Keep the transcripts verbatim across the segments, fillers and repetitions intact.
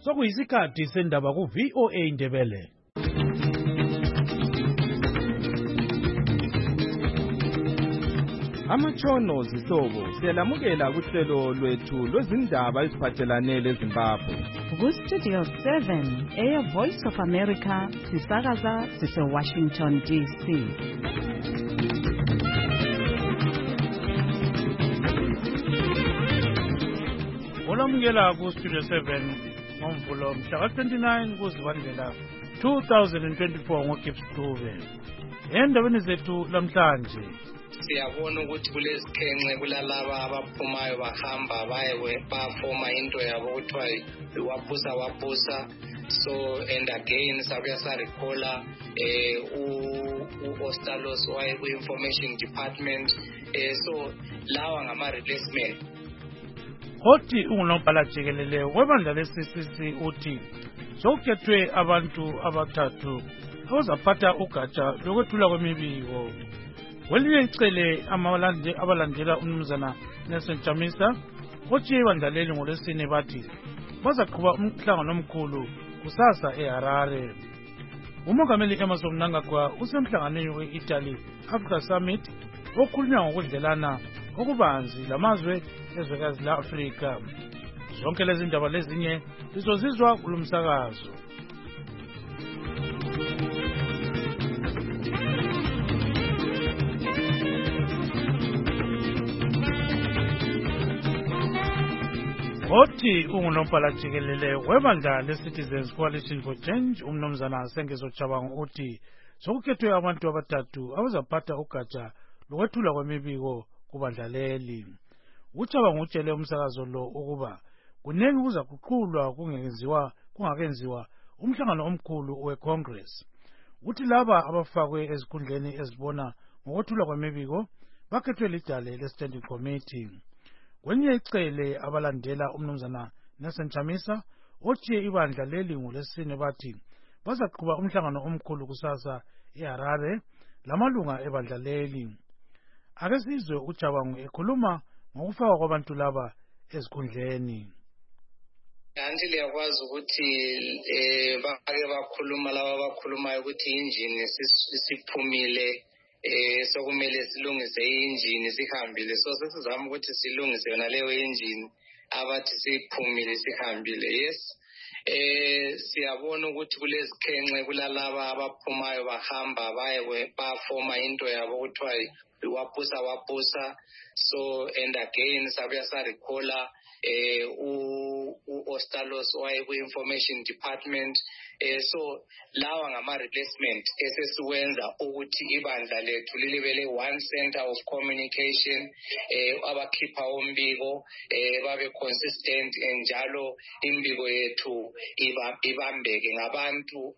Sokuyisikhathi sendaba ku V O A Ndebele. Amatshono zihlobo siyalamukela kuhlelo lwethu lwezindaba eziphathelane leZimbabwe. Ku Studio seven, Air Voice of America, sisakaza sise Washington D C. Olamukela ku Studio seven ngomvulo mhla twenty-nine kuZibandlela two thousand twenty-four ngoGibbs Dube. Endabeni zethu lamhlanje siyabona ukuthi kulezikhenxe kulalaba abaphumayo bahamba baye bafoma into yabo kuthiwa wabusa wabusa. So and again sabuya sarikhola eh u-Ostalos waye ku-information department eh so lawa ngama replacement. Othi ungunobhala jikelele webandla le-C C C uthi sokukhethwe abantu abathathu abazaphatha ugatsha lokwethula kwemibiko. Kwelinye icele abalandela umnumzana Nelson Chamisa otshiye ibandla leli ngolwesine bathi bazaqhuba umhlangano omkhulu kusasa eHarare. Umongameli Emmerson Mnangagwa usemhlanganweni we-Italy Africa Summit okhulunywa ngokudlelana okubanzi lamazwe ezwekazi la-Afrika. Zonke lezi ndaba lezinye zizozizwa kulomsakazo. Othi ungunobhala jikelele webandla le-Citizens Coalition for Change umnumzana Sengezo Chabangu uthi sokukhethwe abantu abathathu abazaphatha ugatsha lokwethula kwemibiko kubandla leli. Uchabangu utshele umsakazo lo ukuba kunengi kuzaguqulwa kungenziwa kungakenziwa umhlangano omkhulu we-Congress. Uthi laba abafakwe ezikhundleni ezibona ngokwethula kwemibiko bakhethwe lidale le-Standing Committee. Kwenye icele abalandela umnumzana Nelson Chamisa otshiye ibandla leli ngolwesine bathi bazaqhuba umhlangano omkhulu kusasa eHarare lamalunga ebandla leli. Ake sizwe uChabangu ekhuluma ngokufakwa kwabantu laba ezikhundleni. Kanti liyakwazi ukuthi eh bake bakhuluma laba bakhulumayo ukuthi injini siphumile eh sokumele silungise injini sihambile, so sesizama ukuthi silungise yona leyo injini abathi siphumile sihambile. Yes, eh siyabona ukuthi kulezikhenxe kulalaba abaphumayo bahamba baye bafoma into yabo kuthiwa wabusa wabusa. So and again sabuya sarikhola eh u-Ostalos waye ku-information department. Eh so lawa ngama replacement esesiwenza ukuthi ibandla lethu lilibele one center of communication eh abakhipha umbiko eh babe consistent njalo imbiko yethu ibambeke ngabantu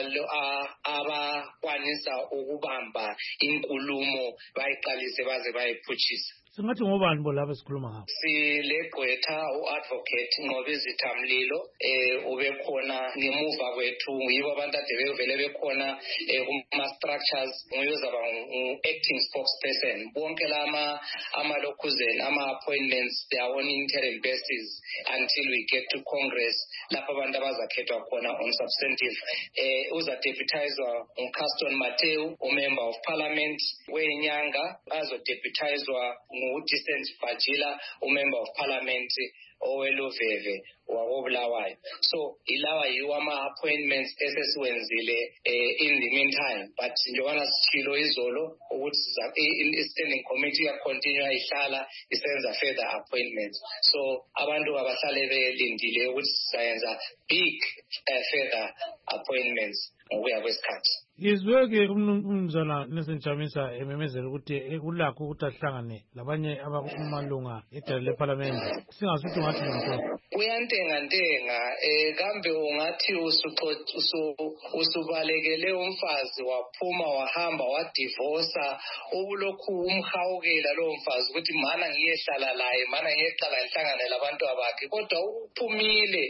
abakwanisa ukubamba inkulumo bayiqalise baze bayiphutshise. Singathi ngobani bo laba esikhuluma ngabo? Silegqwetha u-advocate Nqobizitha Mlilo eh ubekhona ngemuva kwethu yibo abantu ade bevele bekhona kuma structures nguyozaba acting spokesperson. Bonke lama amalokuzeni ama appointments they are on interim basis until we get to Congress lapha abantu abazakhethwa khona on substantive. Eh uza deputizwa uCaston Mateu umember of parliament wenyanga azo deputizwa uDecent Bajila umember of parliament oweluveve wakobulawayo. So ilawa yiwa ama appointments esesiwenzile eh, in the meantime, but njengoba sithilo izolo ukuthi i-standing committee ya continue ihlala isenza further appointments. So abantu abahlale belindile ukuthi sizayenza big uh, further appointments ngokuya kwesikhathi. Ngizweke umnumzana Nelson Chamisa ememezela ukuthi ulakho ukuthi ahlangane labanye abamalunga edale leParliament. Singasuthi ngathi ngento uyantenga ntenga eh kambe ungathi usubalekele umfazi waphuma wahamba wadivorce kodwa ubulokhu umhawukela lo mfazi ukuthi mana ngiyehlala laye mana ngiyeqala ngihlangane labantu abakhe kodwa uphumile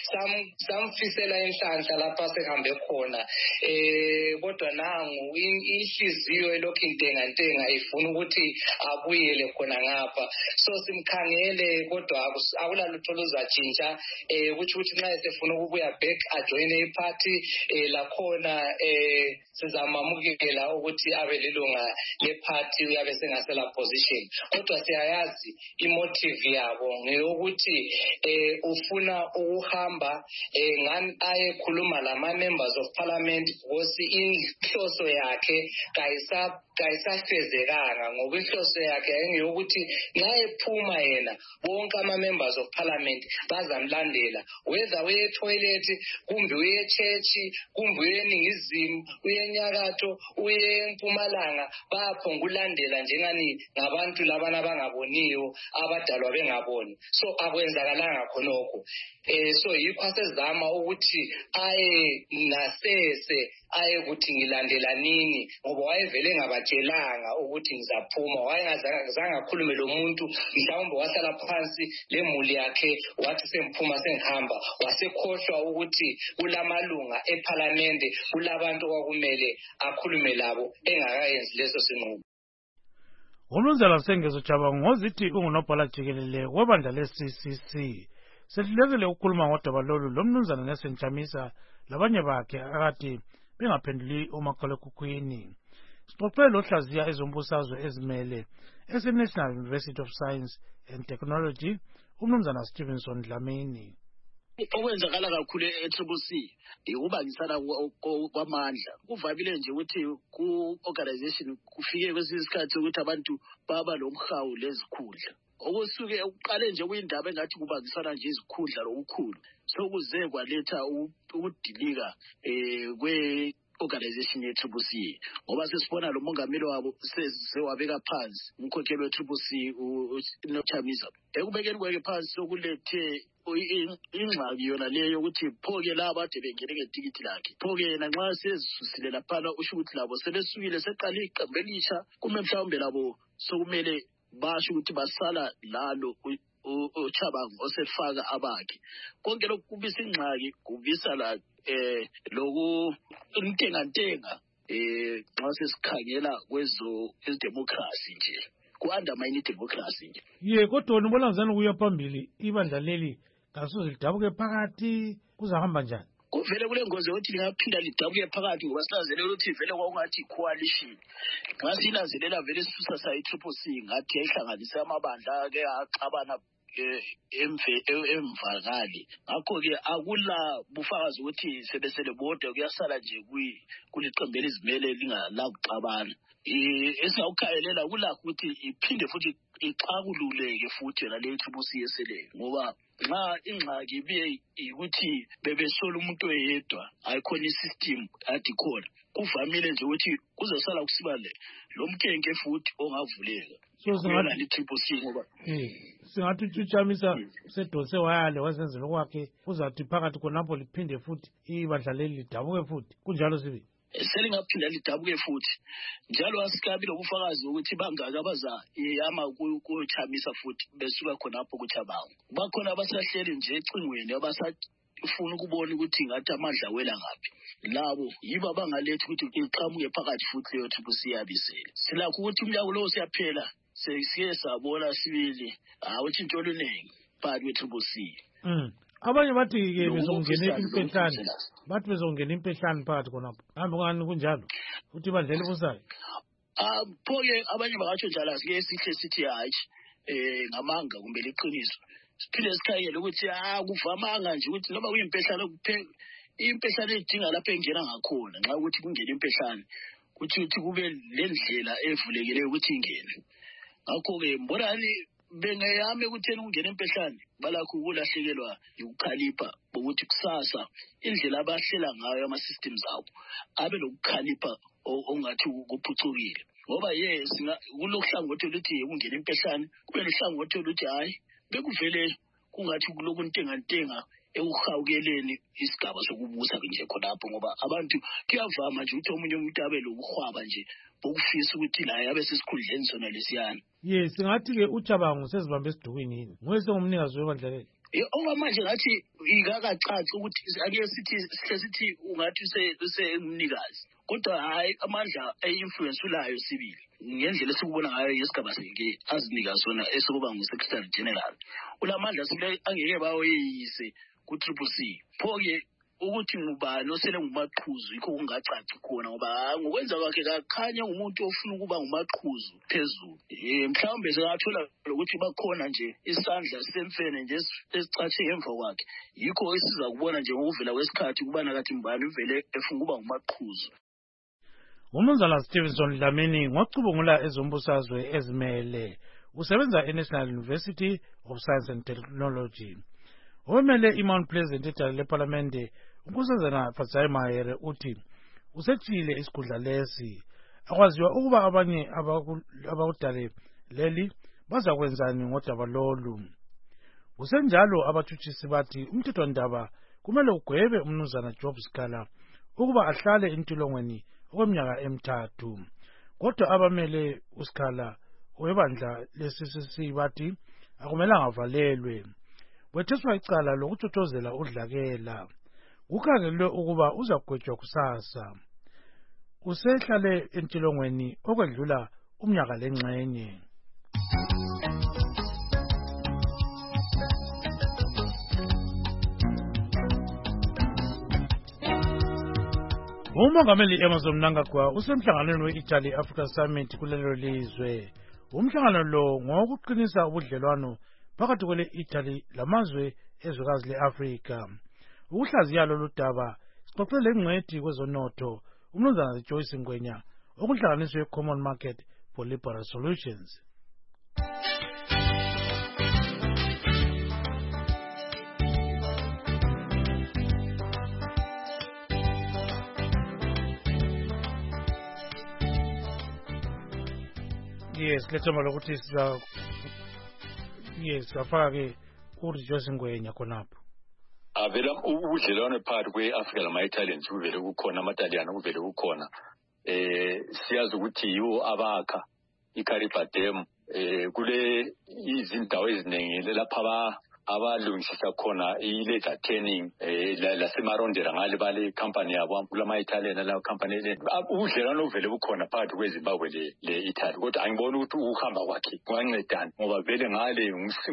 samfisela inhlanhla lapha sehambe khona eh kodwa nangu inhliziyo elokhu intenga ntenga ifuna ukuthi abuyele khona ngapha so simkhangele kodwa akulalutho luzatshintsha eh ukuthi ukuthi nxa esefuna ukubuya back ajoin iparty eh lakhona eh sizamamukela ukuthi abe lilunga leparty uyabe sengasela position kodwa siyayazi imotive yabo ngeyokuthi eh ufuna ukuhamba eh ngani ayekhuluma lama members of parliament ukuthi inhloso yakhe kayisa kayisafezekanga ngoba inhloso yakhe ayengeyokuthi nxa ephuma yena bonke ama members of parliament bazamlandela whether uye toilet kumbe uye church kumbe uye eningizimu uye enyakatho uye empumalanga bayaphongulandela njengani ngabantu labana bangaboniyo abadalwa bengaboni so akwenzakalanga khonokho eh so yikho asezama ukuthi aye nasese aye ukuthi ngilandela nini ngoba wayevele ngabatshelanga ukuthi ngizaphuma wayengazange akhulume lo muntu mhlawumbe wahlala phansi lemuli yakhe wathi semphuma sengihamba wasekhohlwa ukuthi kulamalunga eParliament kulabantu kwakumele akhulume labo engakayenzi leso sinqumo. Umnumzana Sengezo Jabangu ngozithi ungunobhala jikelele webandla le-C C C sehlulekile ukukhuluma ngodaba lolu lomnumzana Nelson Chamisa labanye bakhe akade bengaphenduli umakhalekhukhwini. Sixoxe lohlaziya ezombusazwe ezimele ese-National University of Science and Technology umnumzana Stevenson Dlamini. Okwenzakala kakhulu e-Triple C ukubangisana kwamandla kuvamile nje ukuthi ku-organization kufike kwesinye isikhathi ukuthi abantu baba lomhawu lezikhundla okusuke uqale nje kuyindaba engathi kubangisana nje izikhundla lokukhulu sokuze kwaletha ukudilika eh kwe organization ye-Triple C ngoba sesibona lo mongameli wabo sewabeka phansi umkhokheli we-Triple C uNochamisa ekubekeni kwakhe phansi sokulethe ingxaki yona leyo ukuthi phoke laba ade bengene ngetikiti lakhe phoke yena nxa sezisusile laphana usho ukuthi labo sebesukile seqala iqembu elisha kume mhlawumbe labo sokumele basho ukuthi basala lalo uChabangu osefaka abakhe konke lokhu kubisa ingxaki kubisa la eh loku intenga ntenga eh nxa sesikhangela kwezo democracy nje ku-undermine democracy nje ye kodwa ubona ngizana kuya phambili ibandla leli kasoze lidabuke phakathi kuzahamba njani kuvele kule ngozi yokuthi lingaphinda lidabuke phakathi ngoba sinanzelela ukuthi vele kwakungathi coalition nxa sinanzelela vele sisusa sayi-Triple C ngathi yayihlanganise amabandla ke axabana emvakali ngakho-ke akula bufakazi ukuthi sebesele bodwa kuyasala nje kuliqembu elizimele lingalakuxabana esingakukhayelela kulakho ukuthi iphinde futhi ixakululeke futhi yona leyo Triple C eseleyo ngoba nxa ingxaki ibe ukuthi bebesola umuntu oyedwa ayikhona isystem adi khona kuvamile nje ukuthi kuzosala kusiba le lo mkenke futhi ongavuleka yona le Triple C ngoba singathi uChamisa sedose wayale wasenzela okwakhe uzathi phakathi khonapho liphinde futhi ibandla leli lidabuke futhi kunjalo sibi selingaphinda lidabuke futhi njalo asikabi lobufakazi ukuthi bangaka baza yama kuChamisa futhi besuka khonapho kuChabangu bakhona abasahleli nje ecingweni abasafuna ukubona ukuthi ngathi amandla wela ngaphi labo yiba bangalethi ukuthi iqhamuke phakathi futhi leyo Triple C yabisele silakho ukuthi umnyaka lo siyaphela sesiye sabona sibili awuthi into oluningi phakathi kwe-Triple C mm abanye bathi ke bezongena impehlane bathi bezongena impehlane phakathi khonapho hambe ngani kunjalo uthi bandlela busayo ah phoke abanye bakatsho njalo asike sihle sithi hayi eh ngamanga kumbe liqiniso siphinde sikhayele ukuthi ah kuvamanga nje ukuthi noma kuyimpehlane kuphela impehlane edinga lapho engena ngakhona nxa ukuthi kungena impehlane kuthi uthi kube lendlela evulekileyo ukuthi ingene ngakho-ke mbonani bengeyame ukutheni kungena empehlane balakho ukulahlekelwa ukukhalipha ukuthi kusasa indlela abahlela ngayo ama-systems abo abe lokukhalipha ongathi kuphucukile ngoba yes kulohlangothi oluthi kungena empehlane kube nohlangothi oluthi hayi bekuvele kungathi kuloku ntenga-ntenga ekuhawukeleni isigaba sokubusa nje khonapho ngoba abantu kuyavama nje ukuthi omunye umuntu abe lokuhwaba nje bokufisa ukuthi la yabe sesikhundleni sona lesiyana. Yes, singathi ke uChabango sezibambe esidukwini yini. Nguyese ngumnikazi webandla leli. Okwamanje ngathi ikakacaci ukuthi ake sithi sihle sithi ungathi usengumnikazi. Kodwa hayi amandla e-influence ulayo sibili. Ngendlela esikubona ngayo yesigaba senke azinika sona esokuba ngu-Secretary General. Ulamandla sibile angeke bawoyise ku-Triple C. Pho-ke ukuthi ngubani osele ngumaqhuzu yikho kungacaci khona ngoba ngokwenza kwakhe kakhanya umuntu ofuna ukuba ngumaqhuzu phezulu. Eh mhlawumbe singathola ukuthi bakhona nje isandla semfene nje esicatshe ngemva kwakhe. Yikho esiza kubona nje ngokuvela kwesikhathi kubana kathi mbani uvele efuna ukuba ngumaqhuzu. Umnumzana Stevenson Dlamini ngocubungula ezombusazwe ezimele usebenza e-National University of Science and Technology. Omele iMount Pleasant eDale leParlamente unkosazana Fatsai Mahere uthi usethile isikhundla lesi akwaziwa ukuba abanye abakudale leli bazakwenzani ngodaba lolu. Usenjalo abathutshisi bathi umthethwandaba kumele ugwebe umnumzana Job Sikhala ukuba ahlale entolongweni okweminyaka emithathu. Kodwa abamele uSikhala webandla lesisisi bathi akumelanga avalelwe. Wetheswa icala lokuthothozela udlakela. Kukhangelwe ukuba uzagwetshwa kusasa. Usehlale entolongweni okwedlula umnyaka lengxenye. Umongameli Emmerson Mnangagwa usemhlanganweni we-Italy Africa Summit kulelo lizwe. Umhlangano lo ngokuqinisa ubudlelwano phakathi kwele-Italy lamazwe ezwekazi le-Afrika. Ukuhlaziya lolu daba sixoxele ingcwethi kwezonotho umnumzana Joyce Ngwenya okuhlanganiswe Common Market for Liberal Solutions. Yes, let's have a look at this. Uh, yes, afake uRejoice Ngwenya khonapho. Avela ubudlelwano phakathi kwe-Afrika lama-Italians kuvele kukhona, amaTaliyana kuvele kukhona. Eh siyazi ukuthi yiwo abakha iCariba Dam eh kule izindawo eziningi lapha abalungisisa khona i-leather tanning eh lasemarondera ngale bale company yabo kulama-Italian la company le ubudlelwano uvele bukhona phakathi kweZimbabwe le le-Italy. Kodwa angiboni ukuthi ukuhamba kwakhe kwancedana ngoba vele ngale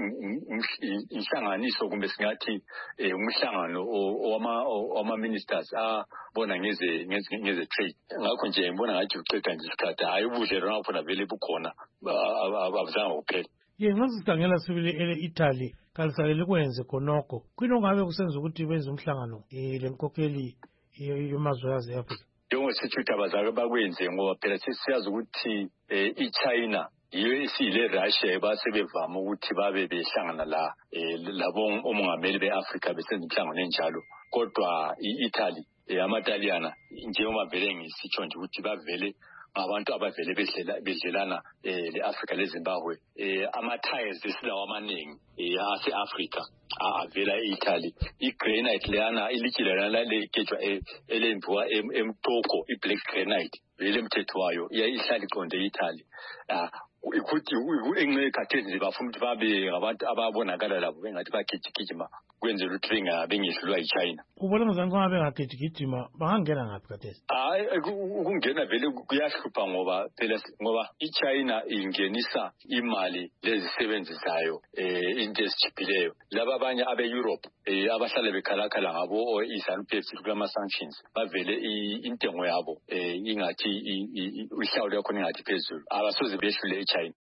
inhlanganiso kumbe singathi umhlangano owama ministers abona ngeze ngeze trade. Ngakho nje ngibona ngathi uceda nje isikhathi hayi ubudlelwano khona vele bukhona abazange kuphela. Ye ngasikhangela sibili ele-Italy kalisalele kwenze khonoko kwino ngabe kusenza ukuthi benze umhlangano eh lenkokheli yemazwe yaseAfrika. Yonke sithuthi abazake bakwenze ngoba phela sisiyazi ukuthi iChina yiyo isile Russia basebevama ukuthi babe behlangana la labo omongameli beAfrika besenza umhlangano enjalo. Kodwa iItaly amaTaliyana njengoba vele ngisitsho nje ukuthi bavele abantu abavele bedlela bedlelana leAfrika leZimbabwe ama-ties esilawa amaningi ase-Afrika avela e-Italy. I-granite leyana ilitshe lana legejwa elenziwa emtoko i-black granite vele emthetho wayo ihlala iqonde e-Italy. Ukuthi engxe khathesi nje bafuna ukuthi babe ngabantu ababonakala labo bengathi bagijigijima kwenzela ukuthi bengehlulwa yiChina. Ubona ngizange ngabe ngagijigijima bangangena ngaphi khathesi? Hayi ukungena vele kuyahlupha ngoba phela ngoba iChina ingenisa imali lezisebenzisayo into ezijiphileyo. Laba abanye abe-Europe abahlala bekhalakhala ngabo i-SANU-P F kulama sanctions bavele intengo yabo ingathi ihlawulo yakho ingathi phezulu abasoze behlule China.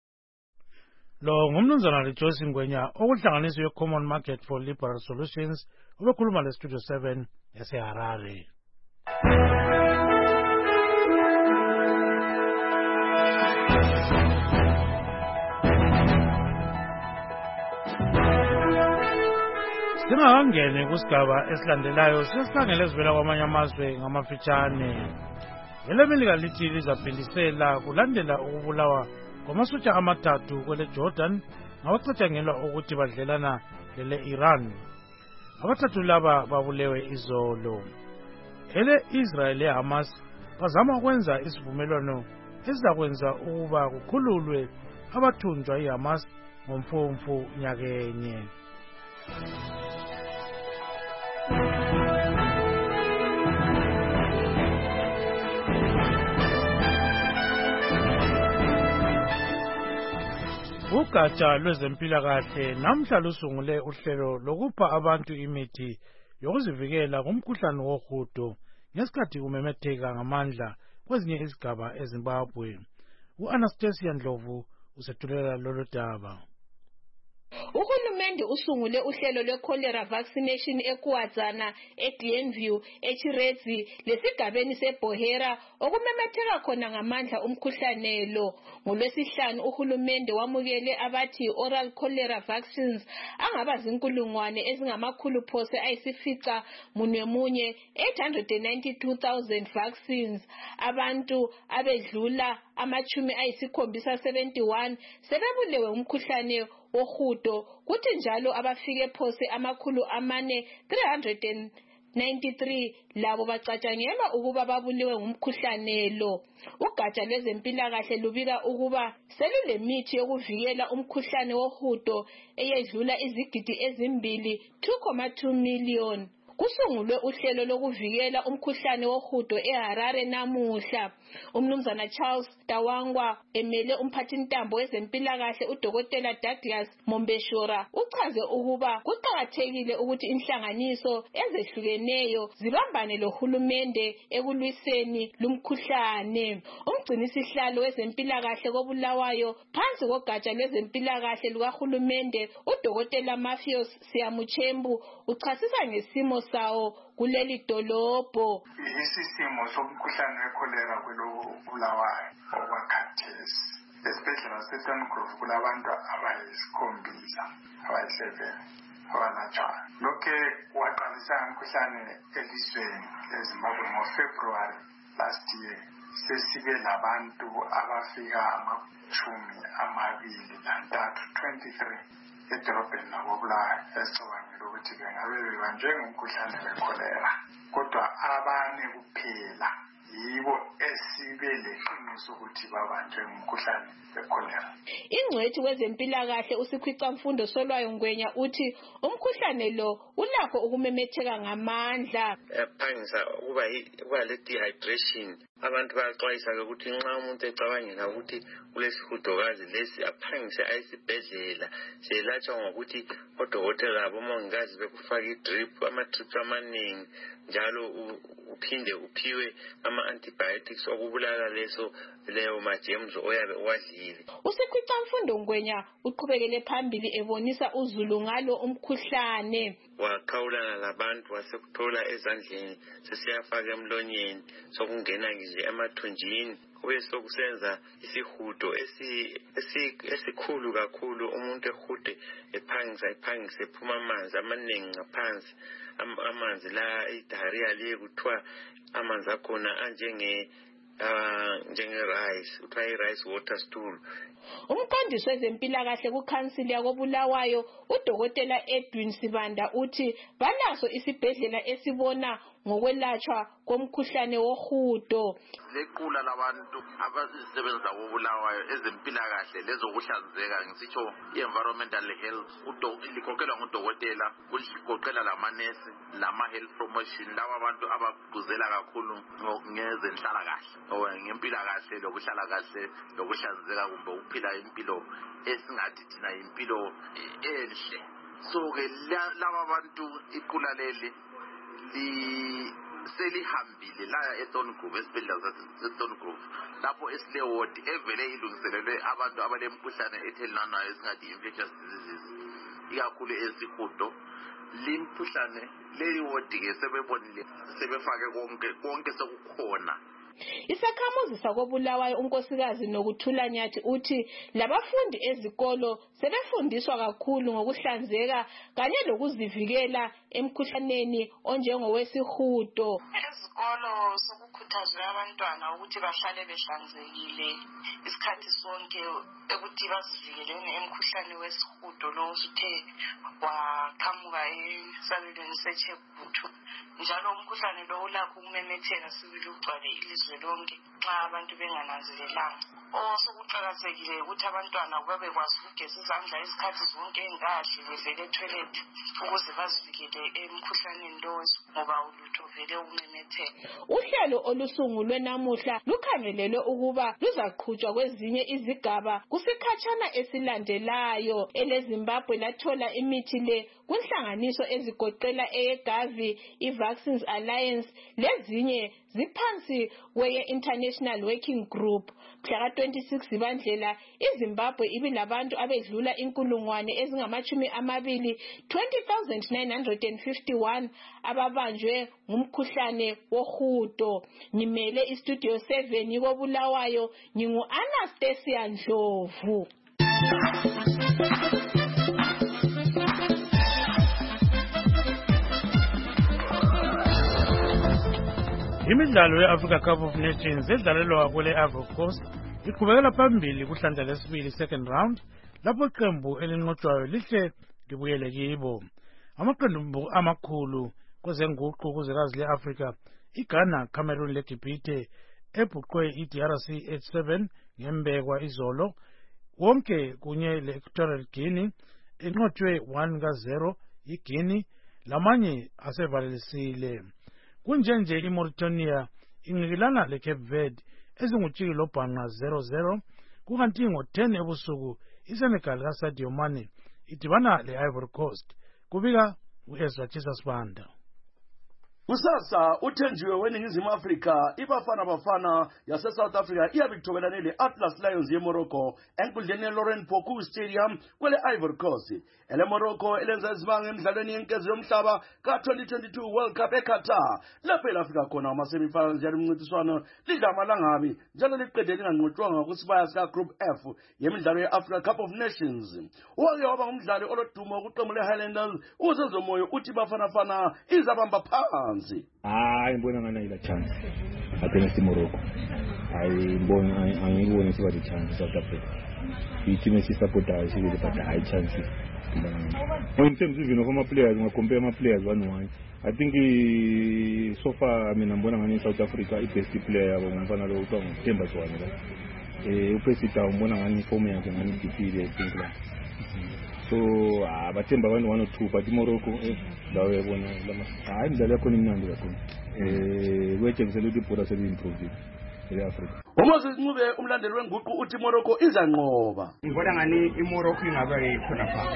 Lo ngumnumzana Rejoice Ngwenya okuhlanganiswe we-Common Market for Liberal Solutions ubekhuluma le-Studio seven eseHarare. Singakangeni kusigaba esilandelayo sesikhangele ezivela kwamanye amazwe ngamafitshane. Elemelika lithi lizaphindisela kulandela ukubulawa kwamasotsha amathathu kwele Jordan ngabacatshangelwa ukuthi badlelana lele-Iran. Abathathu laba babulewe izolo. Ele-Israel le-Hamas bazama ukwenza isivumelwano ezizakwenza ukuba kukhululwe abathunjwa iHamas ngomfumfu nyakenye. Ugatsha lwezempilakahle namhla lusungule uhlelo lokupha abantu imithi yokuzivikela kumkhuhlane wohudo ngesikhathi kumemetheka ngamandla kwezinye izigaba eZimbabwe. U-Anastasia Ndlovu usethulela lolu daba. Uhulumende usungule uhlelo lwe-cholera vaccination eKuwadzana, eGlenview, eChiredzi lesigabeni seBohera okumemetheka khona ngamandla umkhuhlane lo. NgoLwesihlanu uhulumende wamukele abathi oral cholera vaccines angaba zinkulungwane ezingamakhulu phose ayisifica munye munye eight hundred ninety-two thousand vaccines. Abantu abedlula amachumi ayisikhombisa seventy-one sebebulewe umkhuhlane wohudo kuthi njalo abafike phose amakhulu amane three hundred ninety-three labo bacatshangelwa ukuba babuliwe ngumkhuhlane lo. Ugatsha lwezempilakahle lubika ukuba selulemithi yokuvikela umkhuhlane wohudo eyedlula izigidi ezimbili two point two million. Kusungulwe uhlelo lokuvikela umkhuhlane wohudo eHarare namuhla. Umnumzana Charles Tawangwa emele umphathintambo wezempilakahle uDokotela Douglas Mombeshora uchaze ukuba kuqakathekile ukuthi inhlanganiso ezehlukeneyo zibambane lohulumende ekulwiseni lumkhuhlane. Umgcinisihlalo wezempilakahle koBulawayo phansi kogatsha lwezempilakahle lukahulumende uDokotela Matthews Siyamuchembu uchasisa ngesimo sawo kuleli dolobho. Isisimo somkhuhlane wekolera kuloBulawayo okwakhathesi. Esibhedlela seSungrove kulabantu abayisikhombisa abayi-seven abalatshwayo. Lokhe waqalisa umkhuhlane elizweni leZimbabwe ngoFebruary last year. Sesibe labantu abafika amachumi amabili lantathu twenty-three edorobheni lakoBulawayo esicabangela ukuthi bengabe bebanjwe ngumkhuhlane wekolera. Kodwa abane kuphela yibo esibe leqiniso ukuthi babanjwe ngumkhuhlane wekolera. Ingcwethi wezempilakahle uSikhwicamfundo Solwayo Ngwenya uthi umkhuhlane lo ulakho ukumemetheka ngamandla. Ephangisa ukuba ukuba le dehydration. Abantu bayaxwayisa ukuthi nxa umuntu ecabangela ukuthi kulesihudokazi lesi aphangise ayisibhedlela selatshwa ngokuthi odokotela abomongikazi bekufaka idrip ama-drip amaningi njalo uphinde uphiwe ama-antibiotics okubulala leso leyo majems oyabe uwadlile. uSikhwicamfundo Ngwenya uqhubekele phambili ebonisa uzulu ngalo umkhuhlane. Wakhawulana labantu wasekuthola ezandleni sesiyafaka emlonyeni sokungena nje emathunjini kube sokusenza isihudo esikhulu kakhulu umuntu ehude ephangisa ephangise ephuma amanzi amaningi ngaphansi amanzi la idiarrhea liye kuthiwa amanzi akhona anjenge uh njenge rice kuthiwa i-rice water stool. Umqondisi wezempilakahle kuKhansili yakoBulawayo uDokotela Edwin Sibanda uthi balaso isibhedlela esibona ngokwelatshwa komkhuhlane wohudo. Lequla labantu abazisebenza koBulawayo ezempilakahle lezokuhlanzeka ngisitsho i-environmental health likhokelwa ngudokotela kugoqela lamanesi lama-health promotion laba abantu abagquzela kakhulu ngezenhlalakahle ngempilakahle lokuhlala kahle lokuhlanzeka kumbe ukuphila impilo esingathi thina impilo enhle. So-ke laba bantu iqula leli li selihambile la eThorngrove esibhedlela saseThorngrove lapho esile ward evele ilungiselelwe abantu abalemkhuhlane ethelelanayo esingathi infectious diseases ikakhulu esihudo. Limkhuhlane leyi ward ke sebebonile sebefake konke konke sokukhona. Isakhamuzi sakoBulawayo unkosikazi Nokuthula Nyathi uthi labafundi ezikolo sebefundiswa kakhulu ngokuhlanzeka kanye lokuzivikela emkhuhlaneni onjengowesihudo. Ezikolo sokukhuthaza kukhuthazwe abantwana ukuthi bahlale behlanzekile isikhathi sonke ukuthi bazivikeleni emkhuhlane wesihudo lo osuthe waqhamuka esabelweni seChegutu. Njalo umkhuhlane lo ulakho ukumemetheka sibili ugcwale ilizwe lonke nxa abantu bengananzelelanga. Osokuqakathekile ukuthi abantwana babekwazi ukugeza izandla isikhathi zonke engakadli bevele etoilet ukuze bazivikele emkhuhlaneni lo ngoba ulutho vele umemetheka. Uhlelo olusungulwe namuhla lukhangelelwe ukuba luzaqhutshwa kwezinye izigaba kusikhatshana esilandelayo. EleZimbabwe lathola imithi le kunhlanganiso ezigoqela eyeGavi, iVaccines Alliance lezinye ziphansi kweye International Working Group. Mhla twenty-six Zibandlela iZimbabwe ibilabantu abedlula inkulungwane ezingamachumi amabili twenty thousand nine hundred fifty-one ababanjwe ngumkhuhlane wohudo. Ngimele istudio seven yiko Bulawayo, ngingu Anastasia Ndlovu. Imidlalo ye-Africa Cup of Nations edlalelwa kule Ivory Coast iqhubekela phambili kuhlandla lesibili second round lapho iqembu elinqotshwayo lihle libuyele kibo. Amaqembu amakhulu kwezenguqu kuzwekazi le-Africa iGhana, Cameroon leGibhithe ebhuqwe i-D R C eight seven ngembekwa izolo, wonke kunye le-Equatorial Guinea enqotshwe one ka zero iGuinea lamanye asevalelisile. Kunjenje iMauritania inqikilana leCape Verde ezingutshiki lobhanqa zero zero, kukanti ngo-ten ebusuku iSenegal kaSadio Mane idibana le-Ivory Coast. Kubika u-Ezra Chisasibanda. Kusasa uthenjiwe weNingizimu Afrika iBafana Bafana yase South Africa iyabithobelana le-Atlas Lions yeMorocco enkundleni yeLaurent Poku Stadium kwele Ivory Coast. Ele Morocco elenza izibanga emidlalweni yenkezi yomhlaba ka-twenty twenty-two World Cup eQatar. Lapho elafika khona ama-semifinals njalo umncintiswano lidla amalangabi njalo liqede linganqotshwanga kusibaya sika-Group F yemidlalo ye-Africa Cup of Nations. Wake waba ngumdlali olodumo kuqembu le-Highlanders uZezomoyo uthi Bafana izabamba phansi. Hayi ngibona ngana ila chance against Morocco. Hayi ngibona angibona siba the chance South Africa. I-team esisupportayo sibili but high chances. In terms even of my players, I compare my players one one. I think uh, so far I mean I'm going to South Africa the best player I'm going to go to Chambers one. Eh upesita I'm going to form ya ngani defeat I think la. So ah bathemba one one or two but Morocco eh dawe yabona lama hayi ndlela yakho nimnandi kakhulu. Eh wethengisela ukuthi ibhola seli-improve e-Africa. Umoses Ncube umlandeli wenguqu uthi Morocco izanqoba. Ngibona ngani iMorocco ingaba ikhona pha.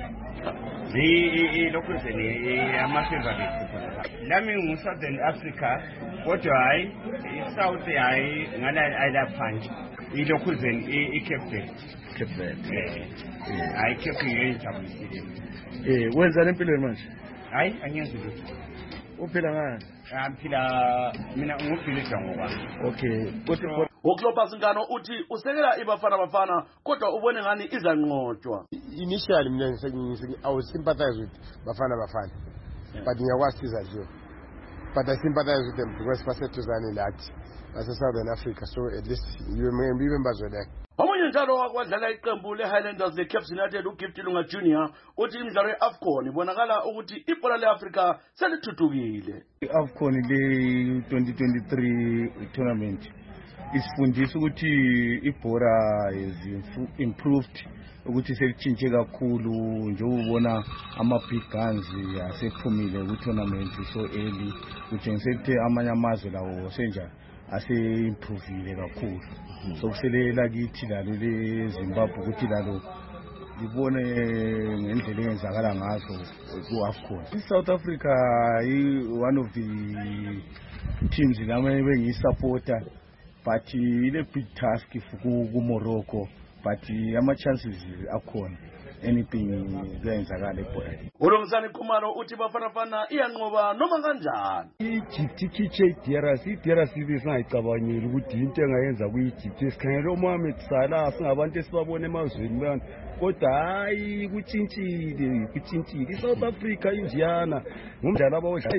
Zi lokuzeni ama-favorite khona. Lami ngu-Southern Africa kodwa hayi i-South hayi ngala ayilaphansi. Ilokuzeni i-Cape Verde. Cape Verde. Eh hayi Cape ngiyijabulile. Eh wenza lempilo manje? Hayi angiyenzi lutho. Uphila ngani? Ngiphila mina ngubhilisa ngoba. Okay. Kodwa Uklopha Ngano uthi usekela iBafana Bafana kodwa ubone ngani izanqotshwa. Initially mina ngisengi I was sympathize with Bafana Bafana. Yeah. But ngiyawasiza nje. But I sympathize with them because basetuzane lathi base Southern Africa, so at least you remember that. Omunye njalo wakwadlala iqembu le-Highlanders le-Caps United uGift Lunga Junior uthi imidlalo ye-AFCON ibonakala ukuthi ibhola le-Afrika selithuthukile. I-AFCON le twenty twenty-three tournament isifundisa ukuthi ibhola is improved, ukuthi selitshintshe kakhulu njengobona ama-big guns asephumile ku-tournament so early, kutshengise ukuthi amanye amazwe lawo senjani ase-improvile kakhulu. So kuselela kithi lalo leZimbabwe ukuthi lalo libone ngendlela eyenzakala ngazo ku-AFCON. I-South Africa i-one of the teams lama bengiyisupporter, but ile big task ku-Morocco, but ama-chances akhona anything kuyenzakala ebholeni. Ulungisani Khumalo uthi Bafana Bafana iyanqoba noma kanjani. I-Egypt ikhiche i-D R C, i-D R C besingayicabangeli ukuthi into engayenza ku-Egypt. Sikhangela uMohamed Salah singabantu esibabona emazweni bani, kodwa hayi kutshintshile kutshintshile. I-South Africa injiyana ngumdlalo abawudlala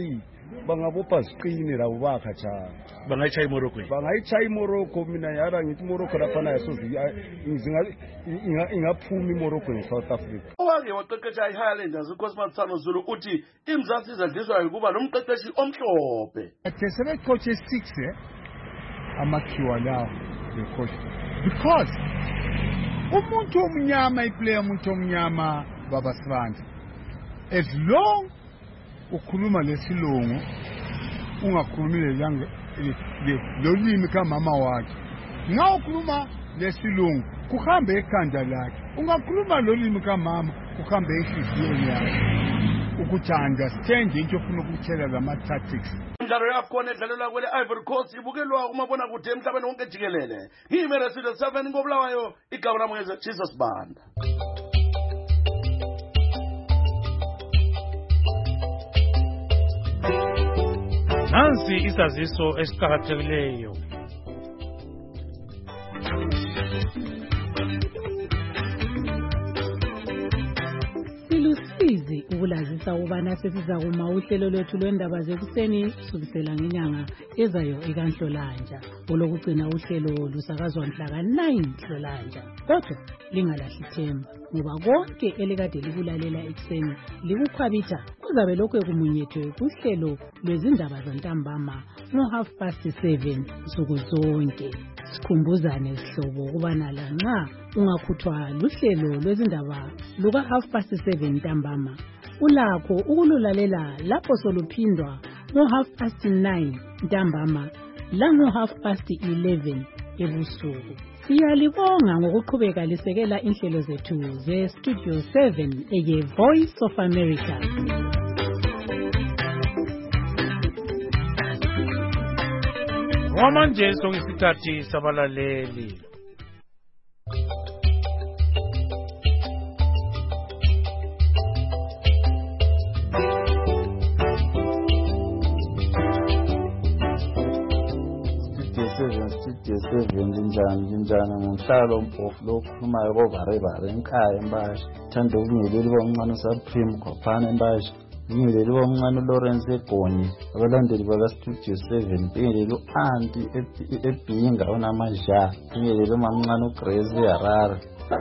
bangabopha ziqine labo bakhatshana bangayitshaya iMorocco bangayitshaya iMorocco mina yara ngithi iMorocco laphana yasoze ingaphuma iMorocco eSouth Africa. Owake waqeqesha iHighlanders uCosmas Zulu uthi iMzansi izadliswa ukuba nomqeqeshi omhlophe. Athe sebecoach six eh amakhiwa lawo becoach because umuntu omnyama iplayer umuntu omnyama baba Sibanda as long ukhuluma lesilungu ungakhulumi langa lolimi kamama wakhe nga ukhuluma lesilungu kuhambe ekhanda lakhe ungakhuluma lolimi kamama kuhambe enhliziyweni yakhe ukuthi understand into ofuna ukutshela lama tactics. Imidlalo yakhona edlalelwa kwele Ivory Coast ibukelwa kumabona kude emhlabeni wonke jikelele. Ngiyimele Studio seven ngobulawayo igaba lami ngeze Jesus Banda. Nansi isaziso esiqhakathekileyo. Silusizi ukulazisa ubana sesiza kuma uhlelo lwethu lwendaba zekuseni kusukela ngenyanga ezayo ekanhlolanja. Olokugcina uhlelo lusakazwa mhla ka nine Nhlolanja. Kodwa lingalahli ithemba ngoba konke elikade likulalela ekuseni likukhwabitha kuzabe lokho ekumunyethwe kuhlelo lwezindaba zantambama no half past seven nsuku zonke. Sikhumbuzane sihlobo ukubana la nxa ungakhuthwa luhlelo lwezindaba luka half past seven ntambama ulakho ukululalela lapho soluphindwa no half past nine ntambama la no half past eleven ebusuku. Siyalibonga ngokuqhubeka lisekela inhlelo zethu ze Studio seven eye Voice of America. Wamanje sokusikhathi sabalaleli. Studio seven njani njani ngumhlalo mpofu lokhulumayo bovarebare ekhaya embashi thanda ukungileli bomncane Supreme Khophana embashi ngileli bomncane Lawrence Egonyi abalandeli baka Studio seven ngileli anti ebhinga onamaja ngileli mamncane uGrace Harare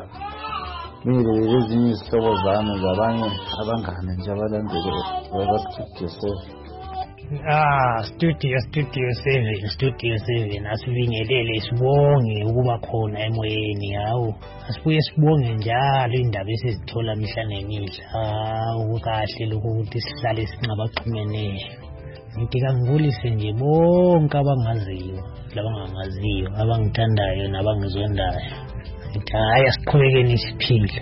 ngileli ezinye izihlobo zami zabanye abangane nje abalandeli baka Studio seven. Ah, Studio Studio seven Studio seven asibingelele sibonge ukuba khona emoyeni yawo asibuye sibonge njalo indaba esizithola mihla nemihla ukukahle lokho ukuthi sihlale sinqabaxhumeneyo ngithi kangibulise nje bonke abangaziyo labangangaziyo abangithandayo nabangizondayo ngithi hayi asiqhubekeni siphile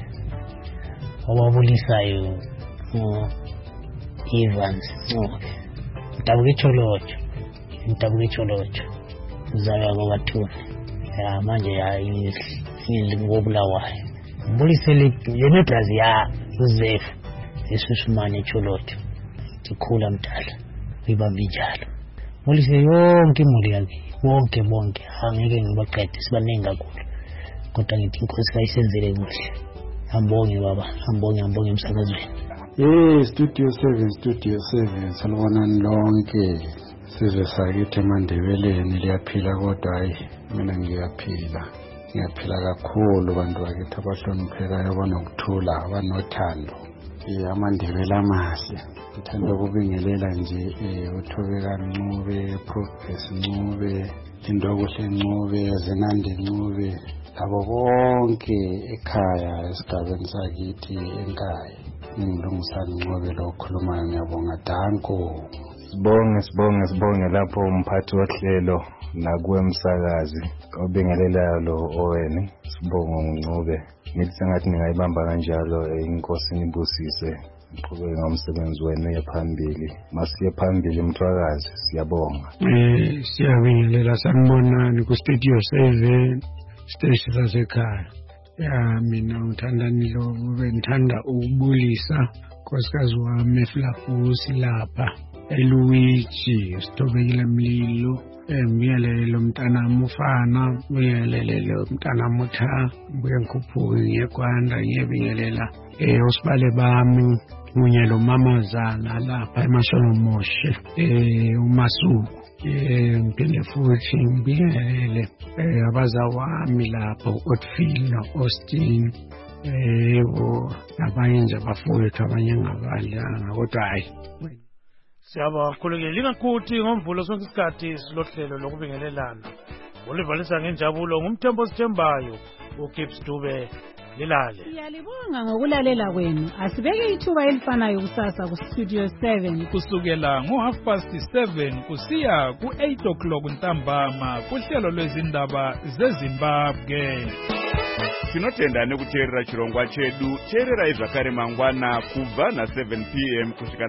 obabulisayo ngo Evans Ncube Ntabuke Cholocho Ntabuke Cholocho Zaya Gobathuni ya manje ya ingili ngobulawayo mbulisele yena Brazil ya Joseph esusumane Cholocho tikhula mdala ibambi njalo mbulise yonke imuli yakhe wonke bonke angeke ngibaqede sibaningi kakhulu kodwa ngithi inkosi kayisenzele kuhle ambonge baba ambonge ambonge emsakazweni. Eh Studio seven Studio seven salibonani lonke size sakithi eMandebeleni liyaphila kodwa hayi mina ngiyaphila ngiyaphila kakhulu bantu bakithi abahloniphekayo banokuthula abanothando eh aMandebele amahle ngithanda ukubingelela nje eh uThobeka Ncube Progress Ncube Indokuhle Ncube Zinandi Ncube labo bonke ekhaya esigabeni sakithi enkaya ngilungisana Ncube lokhulumayo ngiyabonga danko. Sibonge sibonge sibonge lapho umphathi wohlelo nakuwe umsakazi obingelelayo lo Owen sibonge Ncube ngithi sengathi ningayibamba kanjalo inkosi nibusise uqhubeke ngomsebenzi wenu ephambili masiye phambili mthwakazi siyabonga. Eh siyabingelela sanibonani ku Studio seven station sasekhaya. Ya mina ngithanda nilo bengithanda ukubulisa nkosikazi wami Flafusi lapha eluwichi sithobekile mlilo ngiyelele lo mntana mufana ngiyelele lo mntana mutha buye ngikhuphuke ngiyekwanda ngiyebingelela eh osibale bami kunye lo mamazana lapha eMasholo Moshe eh uMasuku eh ngiphinde futhi ngibingelele eh abazawami lapho uOtfield noAustin eh abanye nje abafowethu abanye ngabadlanga kodwa hayi siyabakhulekela lingakuthi ngomvulo sonke isikhathi silohlelo lokubingelelana ulivalisa ngenjabulo ngumthembo sithembayo uGibbs Dube lilale. Siyalibonga ngokulalela kwenu. Asibeke ithuba elifanayo kusasa ku Studio seven kusukela ngo half past seven kusiya ku eight o'clock ntambama kuhlelo lwezindaba zeZimbabwe. Tinotenda nekuteerera chirongwa chedu teerera izvakare mangwana kubva na seven p m kusvika